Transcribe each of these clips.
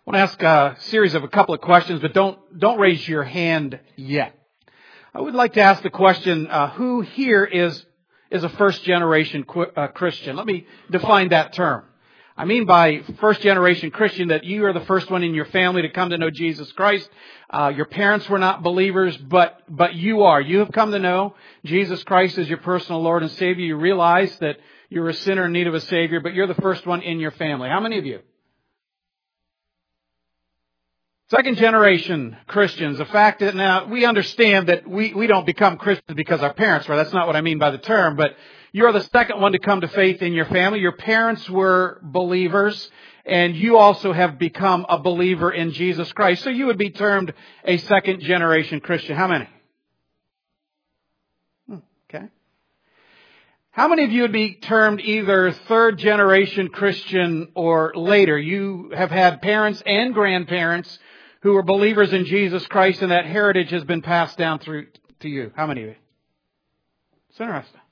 I want to ask a series of a couple of questions, but don't raise your hand yet. I would like to ask the question, who here is a first generation Christian? Let me define that term. I mean by first generation Christian that you are the first one in your family to come to know Jesus Christ. Your parents were not believers, but you are. You have come to know Jesus Christ as your personal Lord and Savior. You realize that you're a sinner in need of a Savior, but you're the first one in your family. How many of you? Second generation Christians, the fact that now we understand that we don't become Christians because our parents were. That's not what I mean by the term, but you're the second one to come to faith in your family. Your parents were believers, and you also have become a believer in Jesus Christ. So you would be termed a second generation Christian. How many? Okay. How many of you would be termed either third generation Christian or later? You have had parents and grandparents who are believers in Jesus Christ, and that heritage has been passed down through to you. How many of you? It's interesting.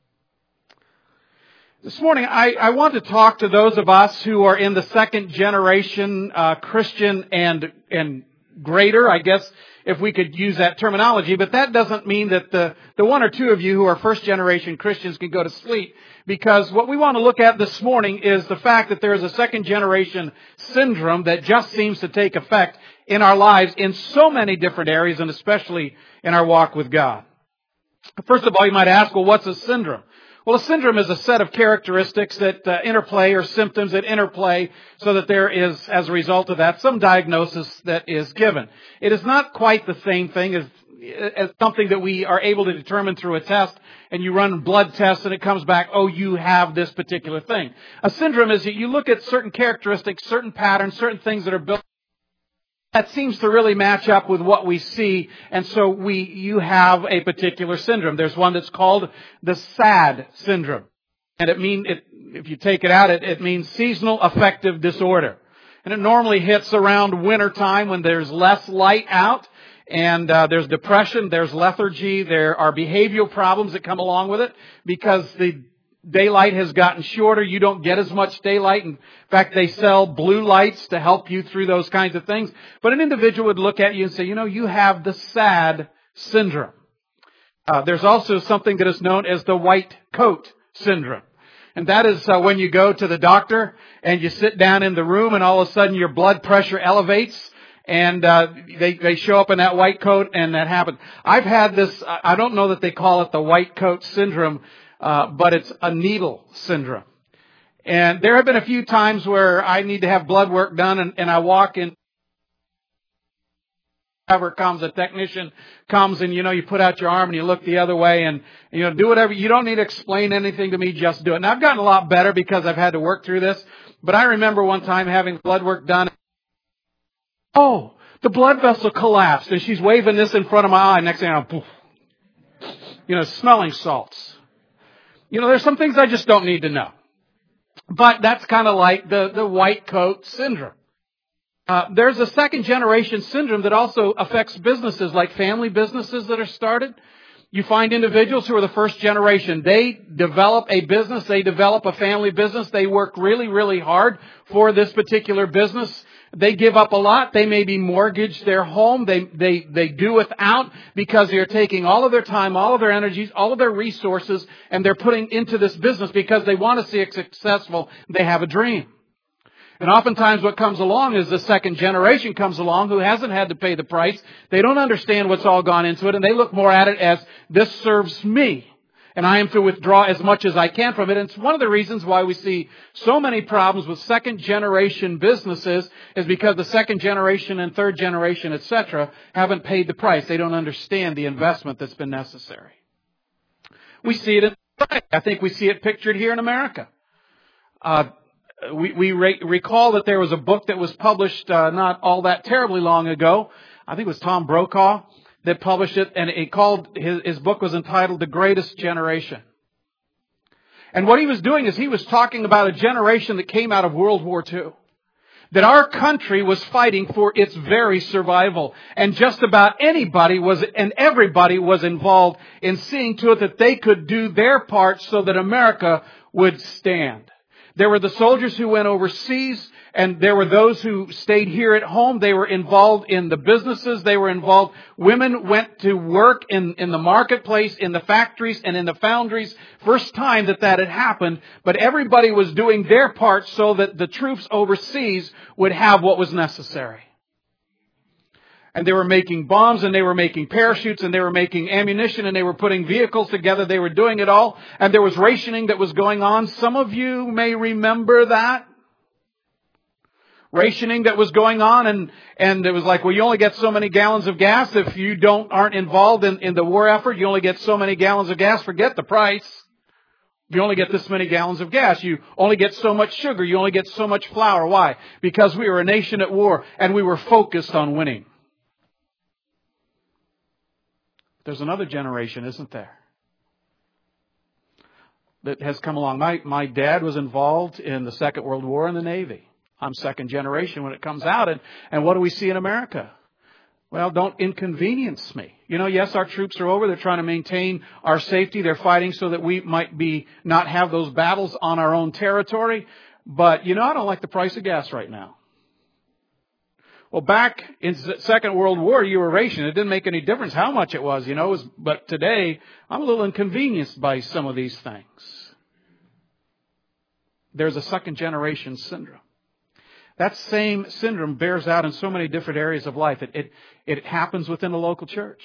This morning, I want to talk to those of us who are in the second generation Christian and greater, I guess, if we could use that terminology. But that doesn't mean that the one or two of you who are first generation Christians can go to sleep. Because what we want to look at this morning is the fact that there is a second generation syndrome that just seems to take effect in our lives in so many different areas, and especially in our walk with God. First of all, you might ask, well, what's a syndrome? Well, a syndrome is a set of characteristics that interplay, or symptoms that interplay, so that there is, as a result of that, some diagnosis that is given. It is not quite the same thing as something that we are able to determine through a test, and you run blood tests and it comes back, oh, you have this particular thing. A syndrome is that you look at certain characteristics, certain patterns, certain things that are built that seems to really match up with what we see, and so you have a particular syndrome. There's one that's called the SAD syndrome, and if you take it out, it means seasonal affective disorder, and it normally hits around winter time when there's less light out, and there's depression, there's lethargy, there are behavioral problems that come along with it because the daylight has gotten shorter. You don't get as much daylight. In fact, they sell blue lights to help you through those kinds of things. But an individual would look at you and say, you have the SAD syndrome. There's also something that is known as the white coat syndrome. And that is when you go to the doctor and you sit down in the room and all of a sudden your blood pressure elevates. And they show up in that white coat, and that happens. I've had this, I don't know that they call it the white coat syndrome, but it's a needle syndrome. And there have been a few times where I need to have blood work done, and I walk in, a technician comes and, you put out your arm and you look the other way and, do whatever. You don't need to explain anything to me, just do it. And I've gotten a lot better because I've had to work through this. But I remember one time having blood work done. Oh, the blood vessel collapsed, and she's waving this in front of my eye. Next thing I know, poof, smelling salts. There's some things I just don't need to know. But that's kind of like the white coat syndrome. There's a second generation syndrome that also affects businesses, like family businesses that are started. You find individuals who are the first generation. They develop a business. They develop a family business. They work really, really hard for this particular business. They give up a lot. They maybe mortgage their home. They do without because they're taking all of their time, all of their energies, all of their resources, and they're putting into this business because they want to see it successful. They have a dream. And oftentimes what comes along is the second generation comes along who hasn't had to pay the price. They don't understand what's all gone into it, and they look more at it as, this serves me, and I am to withdraw as much as I can from it. And it's one of the reasons why we see so many problems with second generation businesses is because the second generation and third generation, etc., haven't paid the price. They don't understand the investment that's been necessary. We see it I think we see it pictured here in America. We recall that there was a book that was published not all that terribly long ago. I think it was Tom Brokaw that published it, and his book was entitled The Greatest Generation. And what he was doing is he was talking about a generation that came out of World War II. That our country was fighting for its very survival. And just about anybody and everybody was involved in seeing to it that they could do their part so that America would stand. There were the soldiers who went overseas, And there were those who stayed here at home. They were involved in the businesses. They were involved. Women went to work in the marketplace, in the factories, and in the foundries. First time that had happened. But everybody was doing their part so that the troops overseas would have what was necessary. And they were making bombs, and they were making parachutes, and they were making ammunition, and they were putting vehicles together. They were doing it all. And there was rationing that was going on. Some of you may remember that. Rationing that was going on, and it was like, well, you only get so many gallons of gas if you aren't involved in the war effort. You only get so many gallons of gas. Forget the price. You only get this many gallons of gas. You only get so much sugar. You only get so much flour. Why? Because we were a nation at war, and we were focused on winning. There's another generation, isn't there, that has come along. My dad was involved in the Second World War in the Navy. I'm second generation when it comes out. And what do we see in America? Well, don't inconvenience me. Yes, our troops are over. They're trying to maintain our safety. They're fighting so that we might not have those battles on our own territory. But, I don't like the price of gas right now. Well, back in the Second World War, you were rationing. It didn't make any difference how much it was, But today, I'm a little inconvenienced by some of these things. There's a second generation syndrome. That same syndrome bears out in so many different areas of life. It happens within the local church.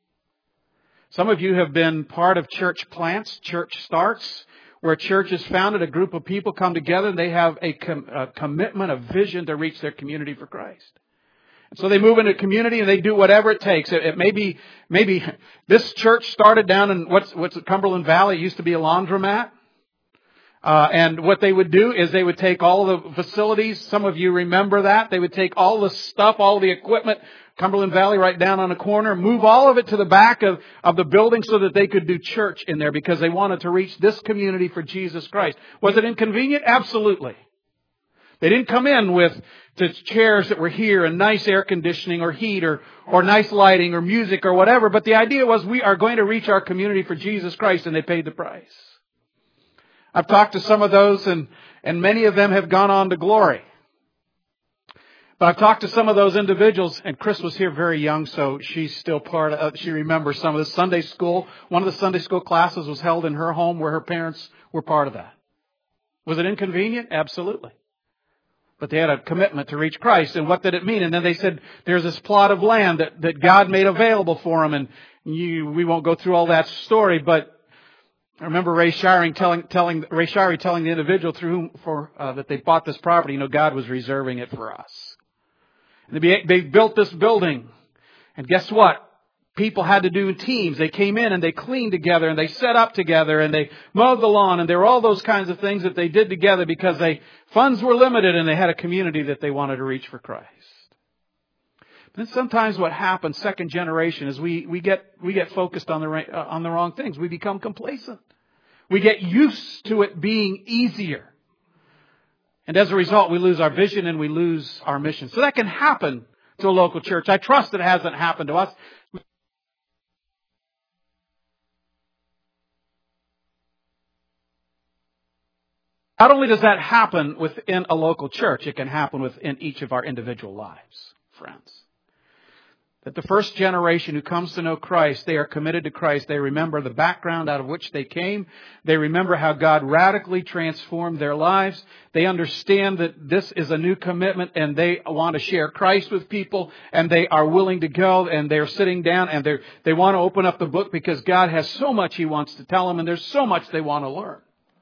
Some of you have been part of church plants, church starts, where a church is founded, a group of people come together, and they have a commitment, a vision to reach their community for Christ. And so they move into community and they do whatever it takes. It may be this church started down in what's Cumberland Valley. It used to be a laundromat. And what they would do is they would take all the facilities. Some of you remember that. They would take all the stuff, all the equipment, Cumberland Valley right down on the corner, move all of it to the back of the building so that they could do church in there because they wanted to reach this community for Jesus Christ. Was it inconvenient? Absolutely. They didn't come in with the chairs that were here and nice air conditioning or heat or nice lighting or music or whatever. But the idea was we are going to reach our community for Jesus Christ, and they paid the price. I've talked to some of those, and many of them have gone on to glory. But I've talked to some of those individuals, and Chris was here very young, so she's still part of, she remembers some of the Sunday school. One of the Sunday school classes was held in her home where her parents were part of that. Was it inconvenient? Absolutely. But they had a commitment to reach Christ. And what did it mean? And then they said, there's this plot of land that God made available for them. And we won't go through all that story, but I remember Ray Shirey telling the individual through whom that they bought this property, God was reserving it for us. And they built this building. And guess what? People had to do in teams. They came in and they cleaned together and they set up together and they mowed the lawn, and there were all those kinds of things that they did together because funds were limited and they had a community that they wanted to reach for Christ. But then sometimes what happens, second generation, is we get focused on the wrong things. We become complacent. We get used to it being easier. And as a result, we lose our vision and we lose our mission. So that can happen to a local church. I trust it hasn't happened to us. Not only does that happen within a local church, it can happen within each of our individual lives, friends. That the first generation who comes to know Christ, they are committed to Christ. They remember the background out of which they came. They remember how God radically transformed their lives. They understand that this is a new commitment and they want to share Christ with people, and they are willing to go, and they're sitting down and they want to open up the book because God has so much He wants to tell them, and there's so much they want to learn.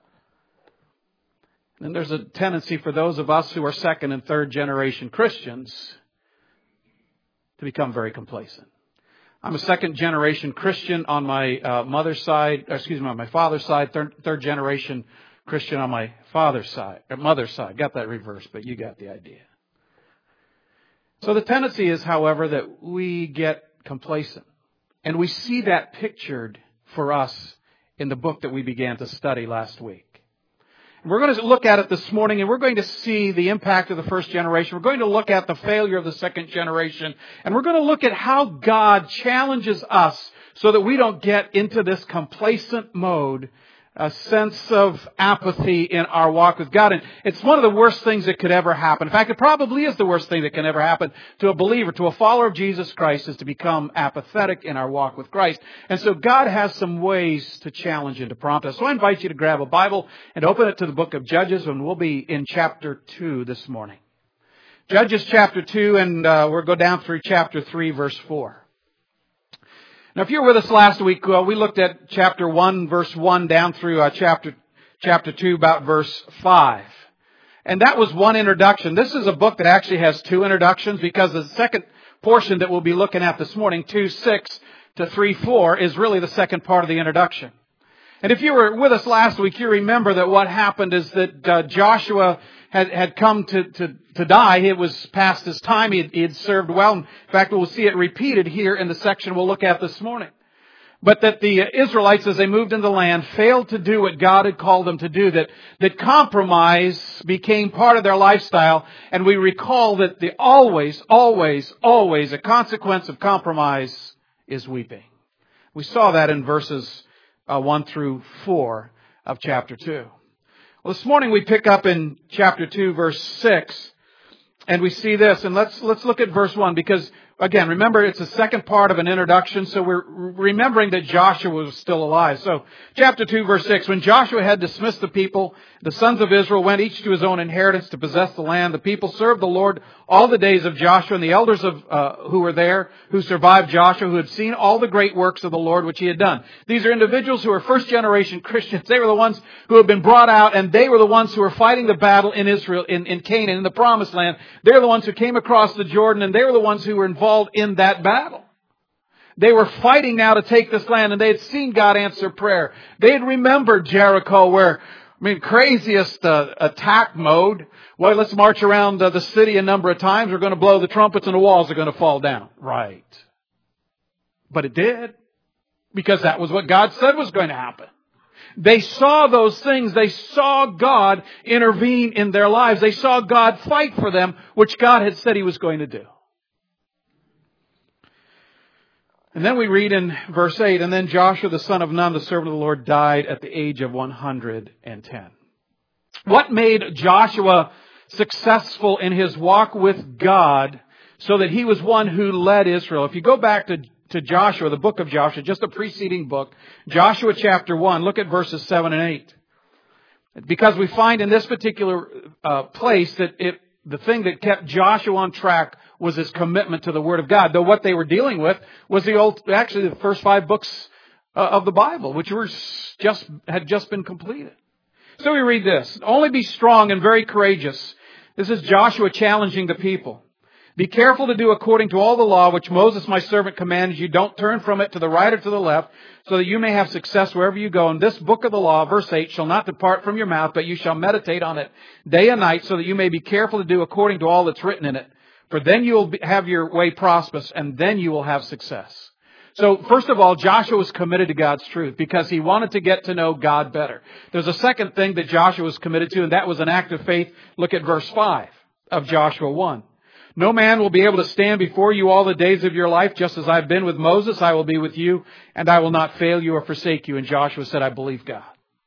And there's a tendency for those of us who are second and third generation Christians to become very complacent. I'm a second generation Christian on my on my father's side, third generation Christian on my mother's side. Got that reversed, but you got the idea. So the tendency is, however, that we get complacent. And we see that pictured for us in the book that we began to study last week. We're going to look at it this morning, and we're going to see the impact of the first generation. We're going to look at the failure of the second generation. And we're going to look at how God challenges us so that we don't get into this complacent mode a sense of apathy in our walk with God. And it's one of the worst things that could ever happen. In fact, it probably is the worst thing that can ever happen to a believer, to a follower of Jesus Christ, is to become apathetic in our walk with Christ. And so God has some ways to challenge and to prompt us. So I invite you to grab a Bible and open it to the book of Judges, and we'll be in chapter 2 this morning. Judges chapter 2, and we'll go down through chapter 3, verse 4. Now, if you were with us last week, we looked at chapter 1, verse 1, down through chapter 2, about verse 5. And that was one introduction. This is a book that actually has two introductions, because the second portion that we'll be looking at this morning, 2:6 to 3:4, is really the second part of the introduction. And if you were with us last week, you remember that what happened is that Joshua had come to die. It was past his time. He had served well. In fact, we'll see it repeated here in the section we'll look at this morning. But that the Israelites, as they moved into the land, failed to do what God had called them to do, that compromise became part of their lifestyle. And we recall that always a consequence of compromise is weeping. We saw that in verses 1 through 4 of chapter 2. Well, this morning we pick up in chapter 2, verse 6, and we see this. And let's look at verse 1, because, again, remember, it's the second part of an introduction, so we're remembering that Joshua was still alive. So, chapter 2, verse 6, when Joshua had dismissed the people, the sons of Israel went each to his own inheritance to possess the land. The people served the Lord all the days of Joshua, and the elders who were there, who survived Joshua, who had seen all the great works of the Lord which he had done. These are individuals who are first-generation Christians. They were the ones who had been brought out, and they were the ones who were fighting the battle in Israel, in Canaan, in the Promised Land. They're the ones who came across the Jordan, and they were the ones who were involved in that battle. They were fighting now to take this land, and they had seen God answer prayer. They had remembered Jericho, where, craziest attack mode. Well, let's march around the city a number of times. We're going to blow the trumpets and the walls are going to fall down. Right. But it did. Because that was what God said was going to happen. They saw those things. They saw God intervene in their lives. They saw God fight for them, which God had said He was going to do. And then we read in verse 8, and then Joshua the son of Nun, the servant of the Lord, died at the age of 110. What made Joshua successful in his walk with God so that he was one who led Israel? If you go back to Joshua, the book of Joshua, just a preceding book, Joshua chapter 1, look at verses 7 and 8. Because we find in this particular place that the thing that kept Joshua on track was his commitment to the Word of God. Though what they were dealing with was the first 5 books of the Bible, which had just been completed. So we read this: only be strong and very courageous. This is Joshua challenging the people. Be careful to do according to all the law which Moses my servant commanded you. Don't turn from it to the right or to the left, so that you may have success wherever you go. And this book of the law, verse 8, shall not depart from your mouth, but you shall meditate on it day and night, so that you may be careful to do according to all that's written in it. For then you will have your way prosperous, and then you will have success. So, first of all, Joshua was committed to God's truth because he wanted to get to know God better. There's a second thing that Joshua was committed to, and that was an act of faith. Look at verse 5 of Joshua 1. No man will be able to stand before you all the days of your life. Just as I've been with Moses, I will be with you, and I will not fail you or forsake you. And Joshua said, I believe God.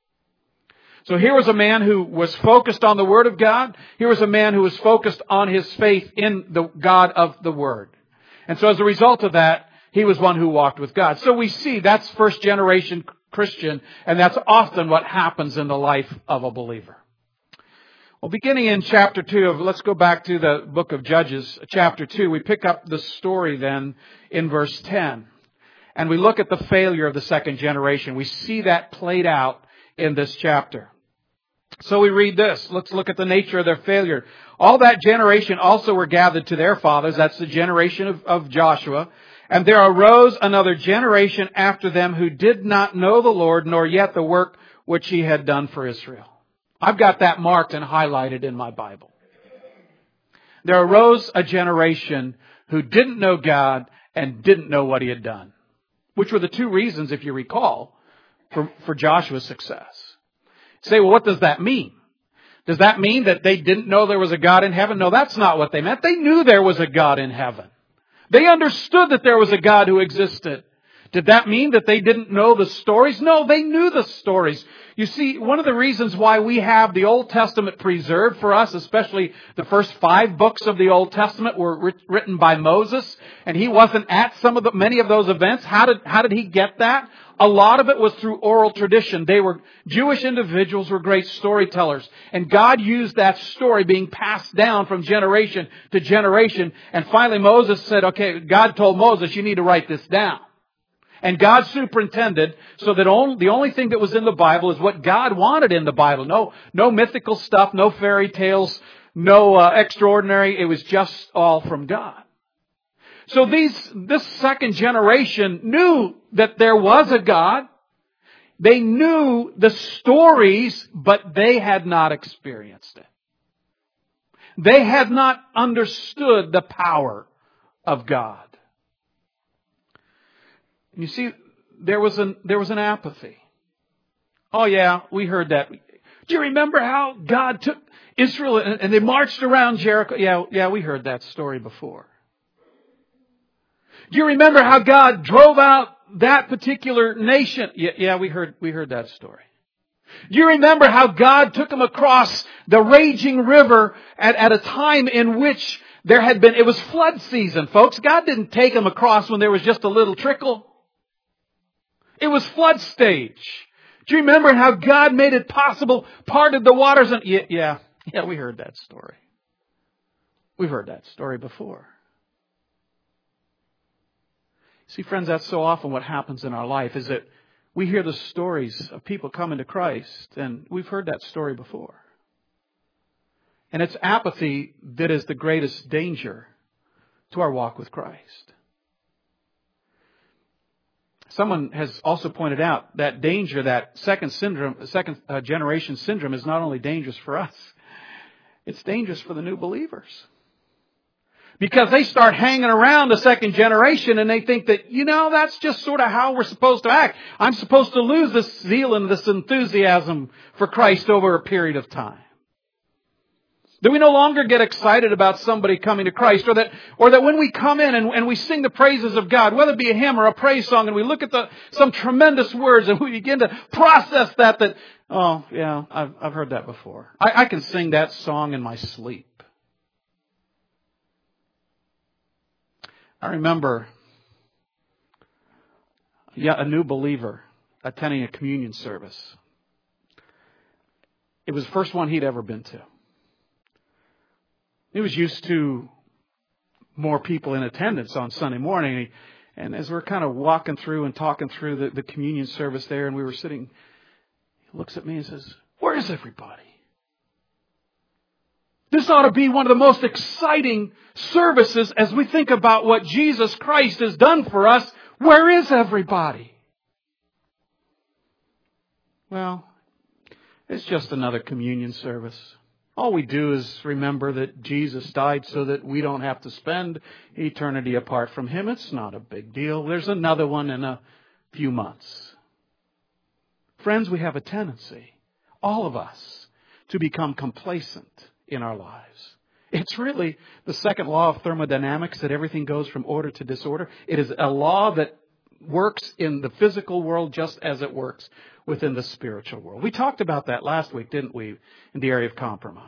So here was a man who was focused on the Word of God. Here was a man who was focused on his faith in the God of the Word. And so as a result of that, he was one who walked with God. So we see that's first generation Christian, and that's often what happens in the life of a believer. Well, beginning in chapter 2 let's go back to the book of Judges, chapter 2. We pick up the story then in verse 10. And we look at the failure of the second generation. We see that played out in this chapter. So we read this. Let's look at the nature of their failure. All that generation also were gathered to their fathers. That's the generation of Joshua. And there arose another generation after them who did not know the Lord, nor yet the work which He had done for Israel. I've got that marked and highlighted in my Bible. There arose a generation who didn't know God and didn't know what He had done, which were the two reasons, if you recall, for Joshua's success. You say, well, what does that mean? Does that mean that they didn't know there was a God in heaven? No, that's not what they meant. They knew there was a God in heaven. They understood that there was a God who existed. Did that mean that they didn't know the stories? No, they knew the stories. You see, one of the reasons why we have the Old Testament preserved for us, especially the first 5 books of the Old Testament were written by Moses, and he wasn't at many of those events. How did he get that? A lot of it was through oral tradition. Jewish individuals were great storytellers, and God used that story being passed down from generation to generation. And finally Moses said, okay, God told Moses, you need to write this down. And God superintended so that the only thing that was in the Bible is what God wanted in the Bible. No mythical stuff, no fairy tales, no extraordinary. It was just all from God. So this second generation knew that there was a God. They knew the stories, but they had not experienced it. They had not understood the power of God. You see, there was an apathy. Oh yeah, we heard that. Do you remember how God took Israel and they marched around Jericho? Yeah, we heard that story before. Do you remember how God drove out that particular nation? Yeah, we heard that story. Do you remember how God took them across the raging river at a time in which it was flood season, folks? God didn't take them across when there was just a little trickle. It was flood stage. Do you remember how God made it possible, parted the waters? Yeah, we heard that story. We've heard that story before. See, friends, that's so often what happens in our life, is that we hear the stories of people coming to Christ, and we've heard that story before. And it's apathy that is the greatest danger to our walk with Christ. Someone has also pointed out that danger, that second generation syndrome, is not only dangerous for us, it's dangerous for the new believers. Because they start hanging around the second generation and they think that, that's just sort of how we're supposed to act. I'm supposed to lose this zeal and this enthusiasm for Christ over a period of time. That we no longer get excited about somebody coming to Christ, or that when we come in and we sing the praises of God, whether it be a hymn or a praise song, and we look at some tremendous words and we begin to process that, oh yeah, I've heard that before. I can sing that song in my sleep. I remember a new believer attending a communion service. It was the first one he'd ever been to. He was used to more people in attendance on Sunday morning. And as we're kind of walking through and talking through the communion service there, and we were sitting, he looks at me and says, "Where is everybody? This ought to be one of the most exciting services as we think about what Jesus Christ has done for us. Where is everybody?" Well, it's just another communion service. All we do is remember that Jesus died so that we don't have to spend eternity apart from Him. It's not a big deal. There's another one in a few months. Friends, we have a tendency, all of us, to become complacent in our lives. It's really the second law of thermodynamics, that everything goes from order to disorder. It is a law that works in the physical world just as it works within the spiritual world. We talked about that last week, didn't we, in the area of compromise.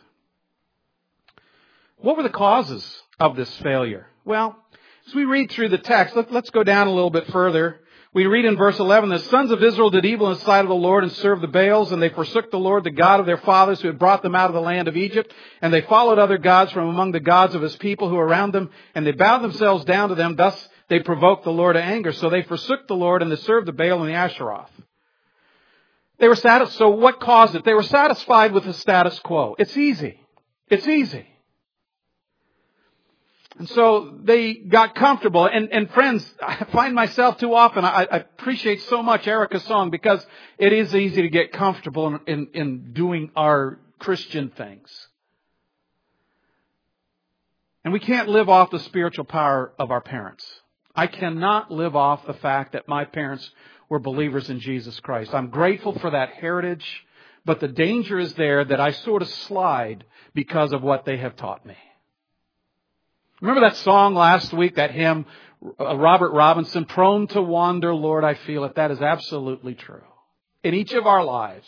What were the causes of this failure? Well, as we read through the text, let's go down a little bit further. We read in verse 11, "The sons of Israel did evil in the sight of the Lord and served the Baals, and they forsook the Lord, the God of their fathers, who had brought them out of the land of Egypt. And they followed other gods from among the gods of His people who were around them, and they bowed themselves down to them. Thus they provoked the Lord to anger. So they forsook the Lord, and they served the Baal and the Asheroth." They were So what caused it? They were satisfied with the status quo. It's easy. It's easy. And so they got comfortable. And friends, I find myself too often, I appreciate so much Erica's song, because it is easy to get comfortable in doing our Christian things. And we can't live off the spiritual power of our parents. I cannot live off the fact that my parents were believers in Jesus Christ. I'm grateful for that heritage, but the danger is there that I sort of slide because of what they have taught me. Remember that song last week, that hymn, Robert Robinson, "Prone to Wander, Lord, I Feel It." That is absolutely true. in each of our lives.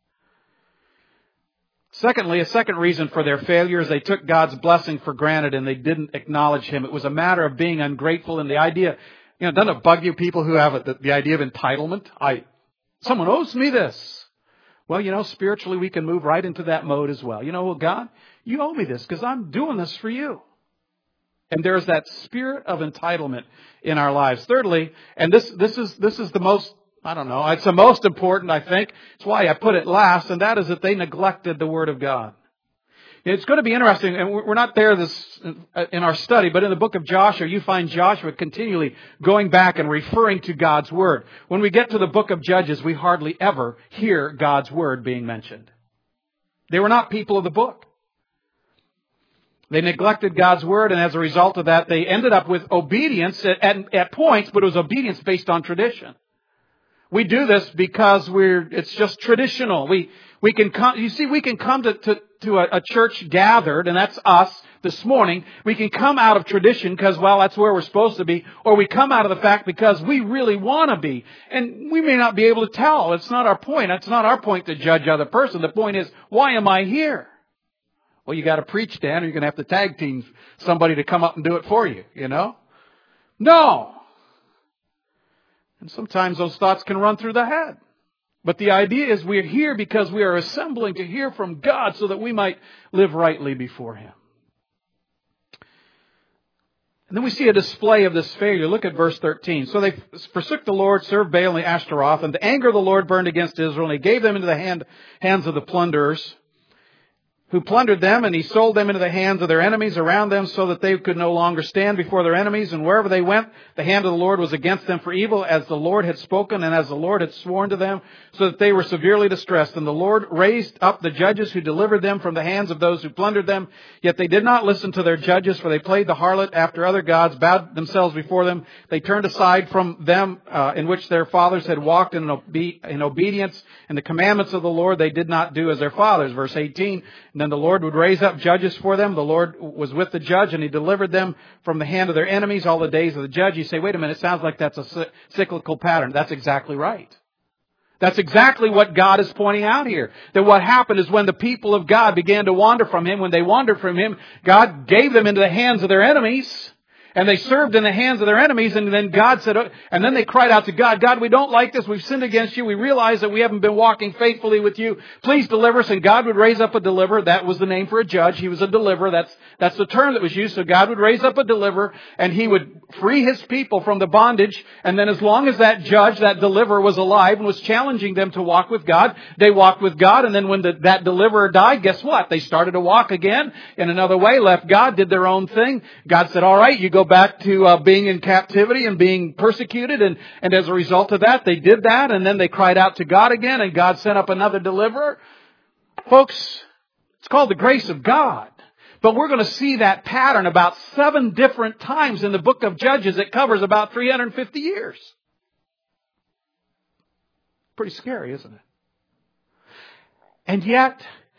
Secondly, a second reason for their failure is they took God's blessing for granted and they didn't acknowledge Him. It was a matter of being ungrateful, and the idea, doesn't it bug you, people who have the idea of entitlement? Someone owes me this. Well, spiritually we can move right into that mode as well. Well, God, you owe me this because I'm doing this for you. And there's that spirit of entitlement in our lives. Thirdly, and this is the most, it's the most important, I think. It's why I put it last, and that is that they neglected the Word of God. It's going to be interesting, and we're not there in our study, but in the book of Joshua, you find Joshua continually going back and referring to God's Word. When we get to the book of Judges, we hardly ever hear God's Word being mentioned. They were not people of the book. They neglected God's Word, and as a result of that, they ended up with obedience at points, but it was obedience based on tradition. We do this because it's just traditional. We can come to a church gathered, and that's us this morning. We can come out of tradition because, that's where we're supposed to be, or we come out of the fact because we really want to be. And we may not be able to tell. It's not our point. It's not our point to judge other person. The point is, why am I here? Well, you got to preach, Dan, or you're going to have to tag team somebody to come up and do it for you, No. And sometimes those thoughts can run through the head. But the idea is we're here because we are assembling to hear from God so that we might live rightly before Him. And then we see a display of this failure. Look at verse 13. So they forsook the Lord, served Baal and Ashtaroth, and the anger of the Lord burned against Israel, and He gave them into the hands of the plunderers, who plundered them, and He sold them into the hands of their enemies around them so that they could no longer stand before their enemies. And wherever they went, the hand of the Lord was against them for evil, as the Lord had spoken and as the Lord had sworn to them, so that they were severely distressed. And the Lord raised up the judges who delivered them from the hands of those who plundered them. Yet they did not listen to their judges, for they played the harlot after other gods, bowed themselves before them. They turned aside from them in which their fathers had walked in obedience. And the commandments of the Lord they did not do as their fathers. Verse 18. And then the Lord would raise up judges for them. The Lord was with the judge, and He delivered them from the hand of their enemies all the days of the judge. You say, wait a minute, it sounds like that's a cyclical pattern. That's exactly right. That's exactly what God is pointing out here. That what happened is when the people of God began to wander from Him, when they wandered from Him, God gave them into the hands of their enemies. And they served in the hands of their enemies, and then God said, and then they cried out to God, God, we don't like this. We've sinned against you. We realize that we haven't been walking faithfully with you. Please deliver us. And God would raise up a deliverer. That was the name for a judge. He was a deliverer. That's the term that was used. So God would raise up a deliverer, and He would free His people from the bondage. And then as long as that judge, that deliverer was alive and was challenging them to walk with God, they walked with God. And then when that deliverer died, guess what? They started to walk again in another way, left God, did their own thing. God said, all right, you go back to being in captivity and being persecuted. And as a result of that, they did that. And then they cried out to God again, and God sent up another deliverer. Folks, it's called the grace of God. But we're going to see that pattern about 7 different times in the book of Judges. It covers about 350 years. Pretty scary, isn't it? And yet,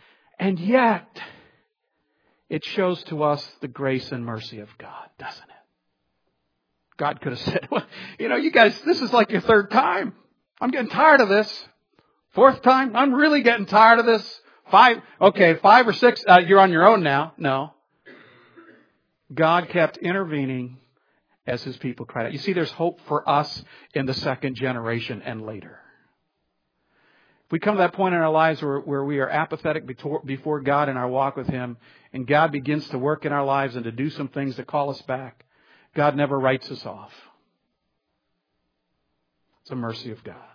it shows to us the grace and mercy of God, doesn't it? God could have said, well, you guys, this is like your 3rd time. I'm getting tired of this. 4th time, I'm really getting tired of this. 5 or 6, you're on your own now. No. God kept intervening as His people cried out. You see, there's hope for us in the 2nd generation and later. If we come to that point in our lives where we are apathetic before God in our walk with Him, and God begins to work in our lives and to do some things to call us back, God never writes us off. It's a mercy of God.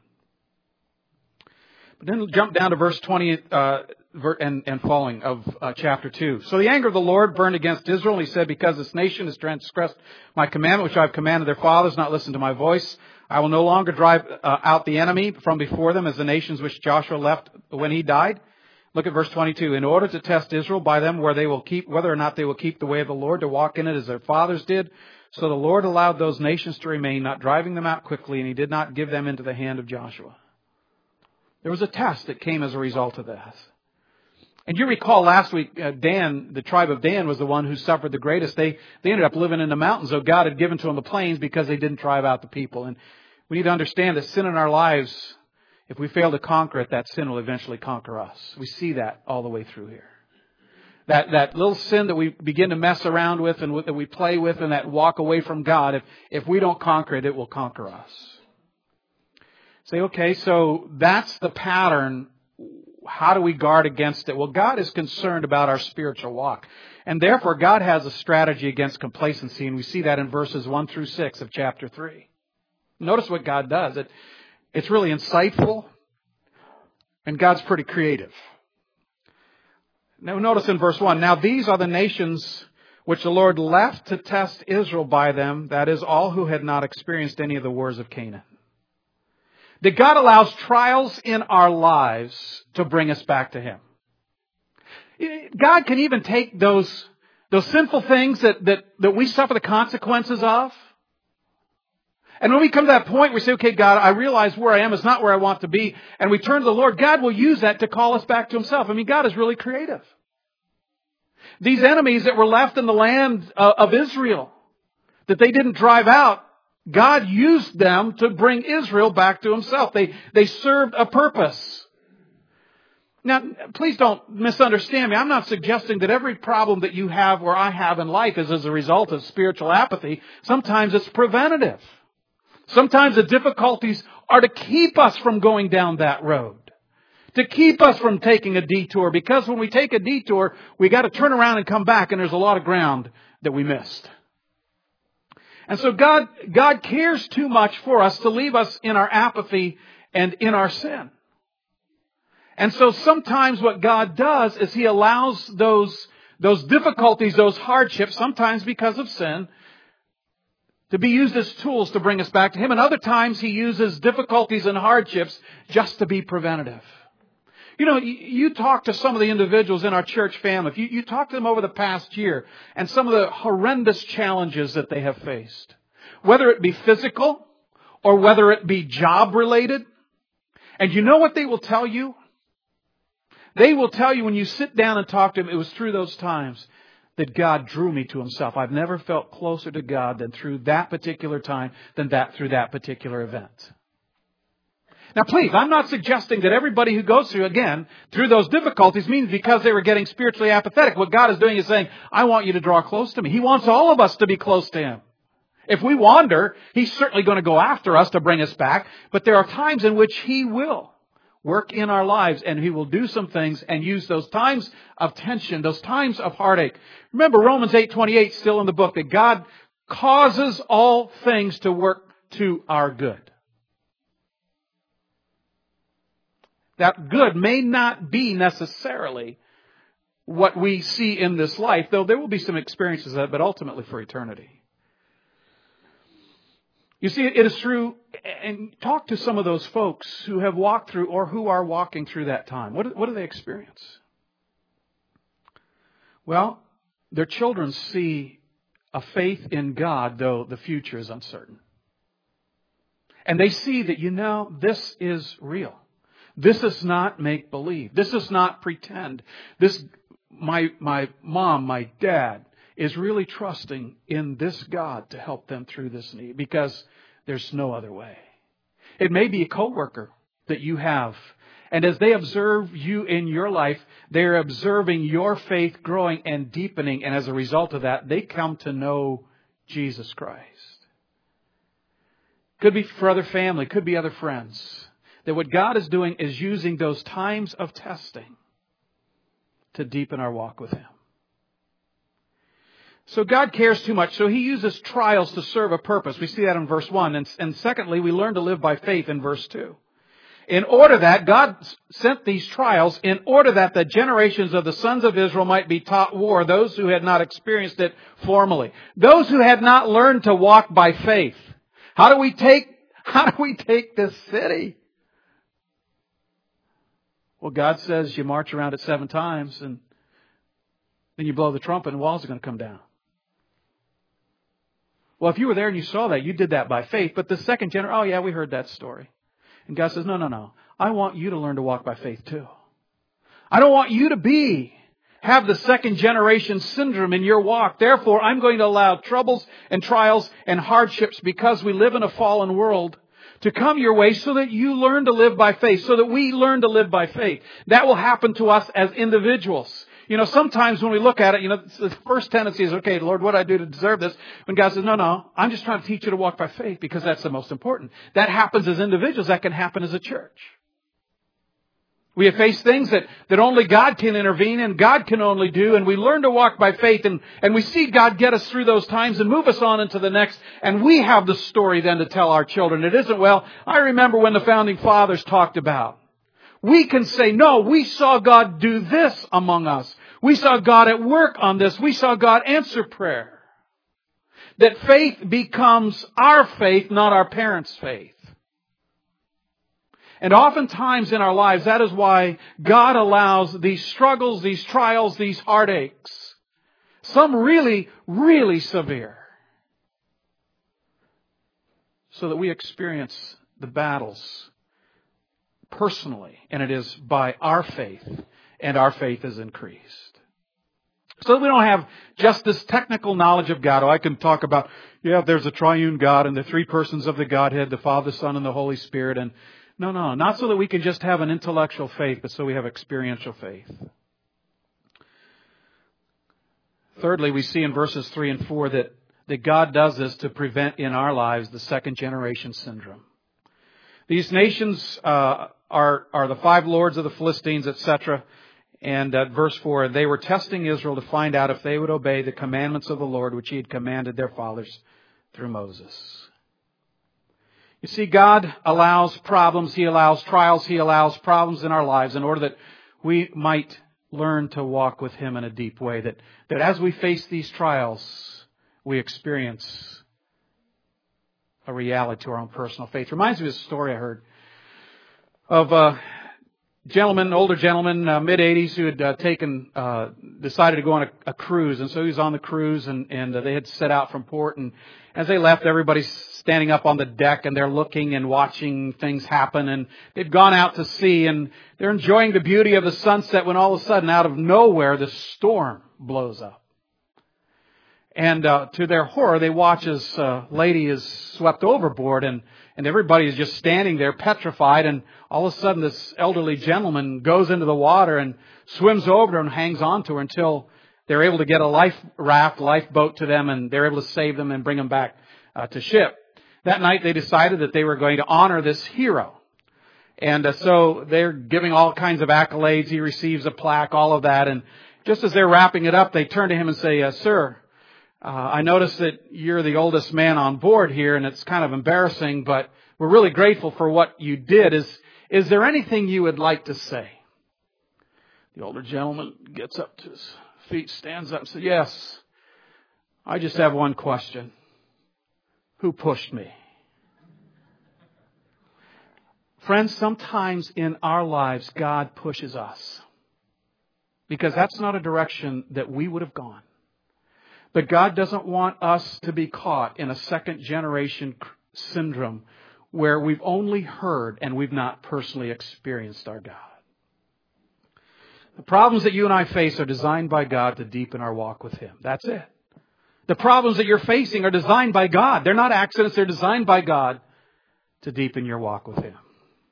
But then jump down to verse 20 and following of chapter 2. So the anger of the Lord burned against Israel, and He said, because this nation has transgressed my commandment, which I have commanded their fathers, not listen to my voice, I will no longer drive out the enemy from before them as the nations which Joshua left when he died. Look at verse 22. In order to test Israel by them whether or not they will keep the way of the Lord to walk in it as their fathers did. So the Lord allowed those nations to remain, not driving them out quickly, and He did not give them into the hand of Joshua. There was a test that came as a result of that. And you recall last week, the tribe of Dan was the one who suffered the greatest. They ended up living in the mountains, though God had given to them the plains because they didn't drive out the people. And we need to understand that sin in our lives, if we fail to conquer it, that sin will eventually conquer us. We see that all the way through here. That little sin that we begin to mess around with and that we play with and that walk away from God, if we don't conquer it, it will conquer us. Say, okay, so that's the pattern. How do we guard against it? Well, God is concerned about our spiritual walk. And therefore, God has a strategy against complacency. And we see that in verses 1 through 6 of chapter 3. Notice what God does. It's really insightful. And God's pretty creative. Now, notice in verse 1, now these are the nations which the Lord left to test Israel by them, that is, all who had not experienced any of the wars of Canaan. That God allows trials in our lives to bring us back to Him. God can even take those sinful things that we suffer the consequences of. And when we come to that point, we say, okay, God, I realize where I am is not where I want to be. And we turn to the Lord. God will use that to call us back to Himself. I mean, God is really creative. These enemies that were left in the land of Israel, that they didn't drive out, God used them to bring Israel back to Himself. They served a purpose. Now, please don't misunderstand me. I'm not suggesting that every problem that you have or I have in life is as a result of spiritual apathy. Sometimes it's preventative. Sometimes the difficulties are to keep us from going down that road. To keep us from taking a detour. Because when we take a detour, we got to turn around and come back, and there's a lot of ground that we missed. And so God cares too much for us to leave us in our apathy and in our sin. And so sometimes what God does is He allows those difficulties, those hardships, sometimes because of sin, to be used as tools to bring us back to Him. And other times He uses difficulties and hardships just to be preventative. You know, you talk to some of the individuals in our church family. If you talk to them over the past year and some of the horrendous challenges that they have faced, whether it be physical or whether it be job related, and you know what they will tell you? They will tell you when you sit down and talk to them, it was through those times that God drew me to Himself. I've never felt closer to God than through that particular time, through that particular event. Now please, I'm not suggesting that everybody who goes through those difficulties means because they were getting spiritually apathetic. What God is doing is saying, I want you to draw close to me. He wants all of us to be close to Him. If we wander, He's certainly going to go after us to bring us back. But there are times in which He will work in our lives, and He will do some things and use those times of tension, those times of heartache. Remember Romans 8:28 still in the book, that God causes all things to work to our good. That good may not be necessarily what we see in this life, though there will be some experiences of that, but ultimately for eternity. You see, it is true, and talk to some of those folks who have walked through or who are walking through that time. What do they experience? Well, their children see a faith in God, though the future is uncertain. And they see that, this is real. This is not make-believe. This is not pretend. My mom, my dad, is really trusting in this God to help them through this need because there's no other way. It may be a coworker that you have, and as they observe you in your life, they're observing your faith growing and deepening, and as a result of that, they come to know Jesus Christ. Could be for other family, could be other friends. That what God is doing is using those times of testing to deepen our walk with Him. So God cares too much. So He uses trials to serve a purpose. We see that in verse 1. And secondly, we learn to live by faith in verse 2. In order that God sent these trials, in order that the generations of the sons of Israel might be taught war, those who had not experienced it formally. Those who had not learned to walk by faith. How do we take this city? Well, God says you march around it 7 times and then you blow the trumpet and walls are going to come down. Well, if you were there and you saw that, you did that by faith. But the second generation, we heard that story. And God says, no. I want you to learn to walk by faith too. I don't want you to have the second generation syndrome in your walk. Therefore, I'm going to allow troubles and trials and hardships because we live in a fallen world to come your way so that you learn to live by faith, so that we learn to live by faith. That will happen to us as individuals. Sometimes when we look at it, the first tendency is, okay, Lord, what do I do to deserve this? When God says, no, I'm just trying to teach you to walk by faith because that's the most important. That happens as individuals. That can happen as a church. We have faced things that only God can intervene and God can only do, and we learn to walk by faith, and we see God get us through those times and move us on into the next, and we have the story then to tell our children. It isn't, well, I remember when the founding fathers talked about. We can say, no, we saw God do this among us. We saw God at work on this. We saw God answer prayer. That faith becomes our faith, not our parents' faith. And oftentimes in our lives, that is why God allows these struggles, these trials, these heartaches. Some really, really severe. So that we experience the battles personally. And it is by our faith. And our faith is increased. So that we don't have just this technical knowledge of God. I can talk about, there's a triune God and the three persons of the Godhead, the Father, Son, and the Holy Spirit. And no, not so that we can just have an intellectual faith, but so we have experiential faith. Thirdly, we see in verses 3 and 4 that God does this to prevent in our lives the second generation syndrome. These nations are the five lords of the Philistines, etc. And at verse 4, they were testing Israel to find out if they would obey the commandments of the Lord, which He had commanded their fathers through Moses. You see, God allows problems, He allows trials, He allows problems in our lives in order that we might learn to walk with Him in a deep way. That as we face these trials, we experience a reality to our own personal faith. Reminds me of a story I heard of a gentleman, older gentleman, mid-80s, who had decided to go on a cruise. And so he was on the cruise, and they had set out from port. And as they left, everybody's standing up on the deck, and they're looking and watching things happen. And they've gone out to sea, and they're enjoying the beauty of the sunset when all of a sudden, out of nowhere, the storm blows up. And to their horror, they watch as a lady is swept overboard, and everybody is just standing there petrified. And all of a sudden, this elderly gentleman goes into the water and swims over her and hangs on to her until they're able to get a lifeboat to them, and they're able to save them and bring them back to ship. That night, they decided that they were going to honor this hero. And so they're giving all kinds of accolades. He receives a plaque, all of that. And just as they're wrapping it up, they turn to him and say, Sir, I notice that you're the oldest man on board here, and it's kind of embarrassing, but we're really grateful for what you did. Is there anything you would like to say? The older gentleman gets up to his feet, stands up and says, Yes, I just have one question. Who pushed me? Friends, sometimes in our lives, God pushes us, because that's not a direction that we would have gone. But God doesn't want us to be caught in a second generation syndrome where we've only heard and we've not personally experienced our God. The problems that you and I face are designed by God to deepen our walk with Him. That's it. The problems that you're facing are designed by God. They're not accidents. They're designed by God to deepen your walk with Him.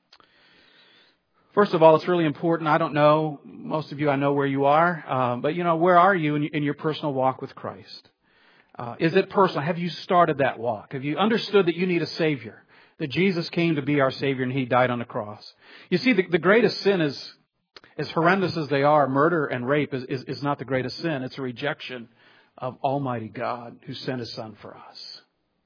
First of all, it's really important. I don't know, most of you, I know where you are, but where are you in your personal walk with Christ? Is it personal? Have you started that walk? Have you understood that you need a Savior? That Jesus came to be our Savior and He died on the cross? You see, the greatest sin is, as horrendous as they are, murder and rape is not the greatest sin. It's a rejection of Almighty God who sent His Son for us.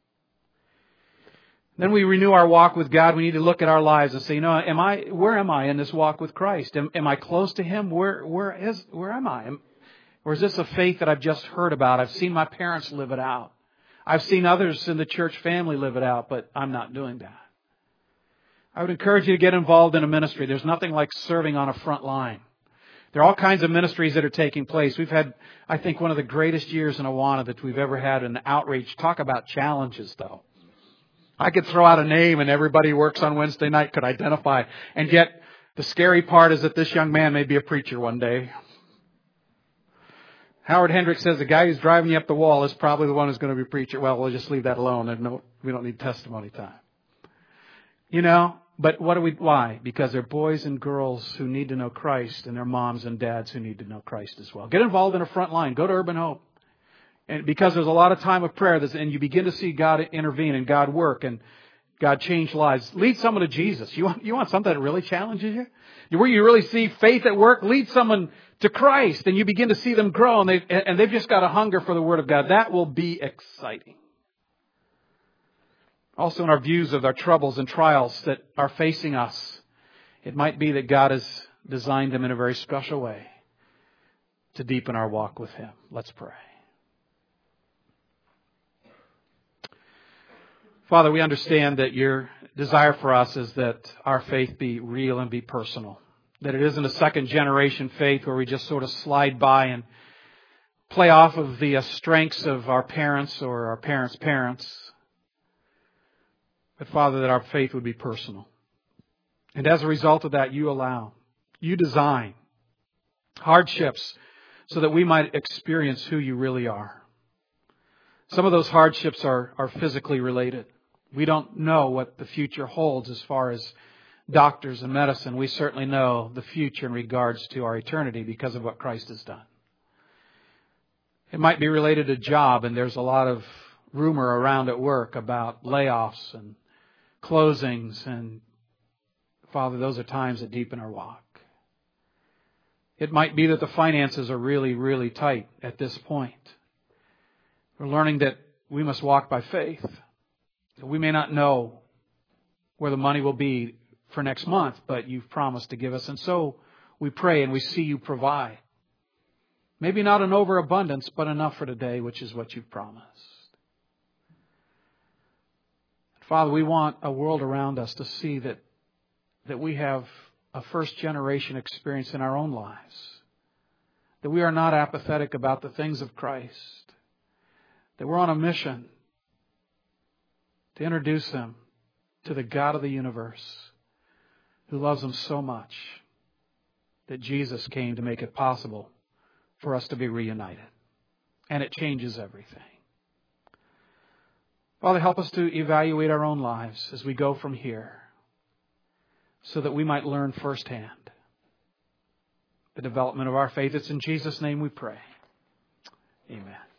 Then we renew our walk with God. We need to look at our lives and say, where am I in this walk with Christ? Am I close to Him? Where am I? Or is this a faith that I've just heard about? I've seen my parents live it out. I've seen others in the church family live it out, but I'm not doing that. I would encourage you to get involved in a ministry. There's nothing like serving on a front line. There are all kinds of ministries that are taking place. We've had, I think, one of the greatest years in Awana that we've ever had in outreach. Talk about challenges, though. I could throw out a name and everybody who works on Wednesday night could identify. And yet, the scary part is that this young man may be a preacher one day. Howard Hendricks says the guy who's driving you up the wall is probably the one who's going to be a preacher. Well, we'll just leave that alone. We don't need testimony time. But why? Because they're boys and girls who need to know Christ, and their moms and dads who need to know Christ as well. Get involved in a front line. Go to Urban Hope. And because there's a lot of time of prayer, and you begin to see God intervene and God work and God change lives. Lead someone to Jesus. You want something that really challenges you? Where you really see faith at work, lead someone to Christ, and you begin to see them grow, and they've just got a hunger for the Word of God. That will be exciting. Also in our views of our troubles and trials that are facing us, it might be that God has designed them in a very special way to deepen our walk with Him. Let's pray. Father, we understand that your desire for us is that our faith be real and be personal. That it isn't a second generation faith where we just sort of slide by and play off of the strengths of our parents or our parents' parents. But Father, that our faith would be personal. And as a result of that, you design hardships so that we might experience who you really are. Some of those hardships are physically related. We don't know what the future holds as far as doctors and medicine. We certainly know the future in regards to our eternity because of what Christ has done. It might be related to job, and there's a lot of rumor around at work about layoffs and closings. And Father, those are times that deepen our walk. It might be that the finances are really, really tight at this point. We're learning that we must walk by faith. We may not know where the money will be for next month, but you've promised to give us. And so we pray and we see you provide. Maybe not an overabundance, but enough for today, which is what you've promised. Father, we want a world around us to see that we have a first generation experience in our own lives. That we are not apathetic about the things of Christ. That we're on a mission to introduce them to the God of the universe who loves them so much that Jesus came to make it possible for us to be reunited. And it changes everything. Father, help us to evaluate our own lives as we go from here so that we might learn firsthand the development of our faith. It's in Jesus' name we pray. Amen.